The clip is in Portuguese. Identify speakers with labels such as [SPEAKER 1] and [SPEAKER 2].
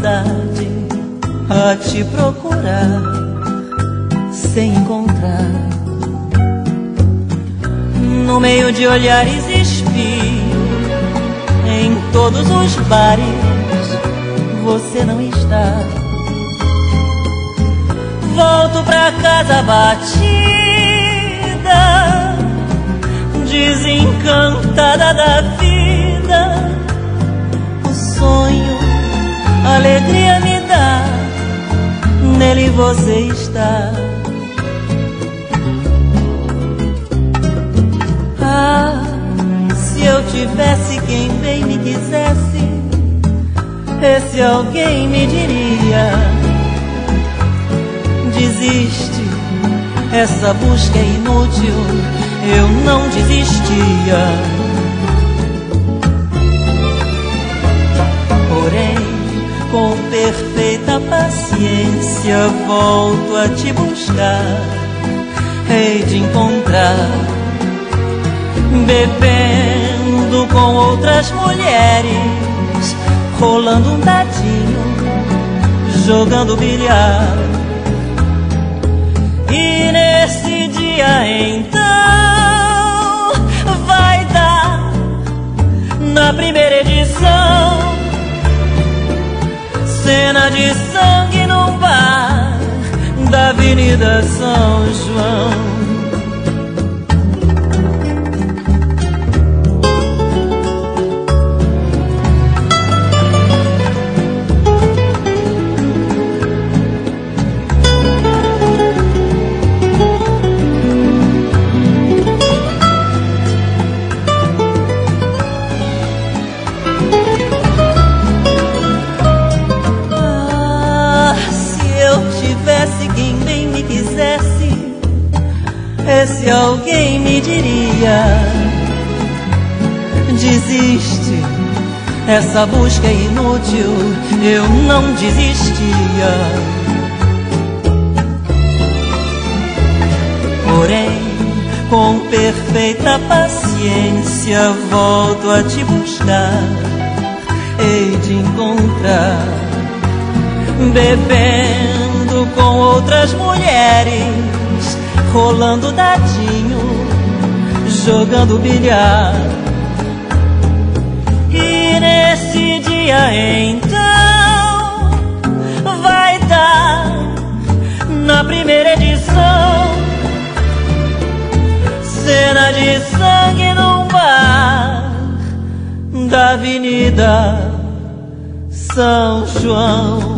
[SPEAKER 1] saudade a te procurar sem encontrar. No meio de olhares espio, em todos os bares você não está. Volto pra casa batida, desencantada da vida. O sonho, a alegria me dá, nele você está. Ah, se eu tivesse quem bem me quisesse, esse alguém me diria: desiste, essa busca é inútil, eu não desistia. Porém, com perfeita paciência, volto a te buscar, hei de encontrar, bebendo com outras mulheres, rolando um dadinho, jogando bilhar. E nesse dia então vai dar, na primeira edição, cena de sangue num bar da Avenida São João. Quem bem me quisesse, esse alguém me diria: desiste, essa busca é inútil, eu não desistia. Porém, com perfeita paciência, volto a te buscar, hei de encontrar, bebendo com outras mulheres, rolando dadinho, jogando bilhar. E nesse dia então vai dar, na primeira edição, cena de sangue num bar da Avenida São João.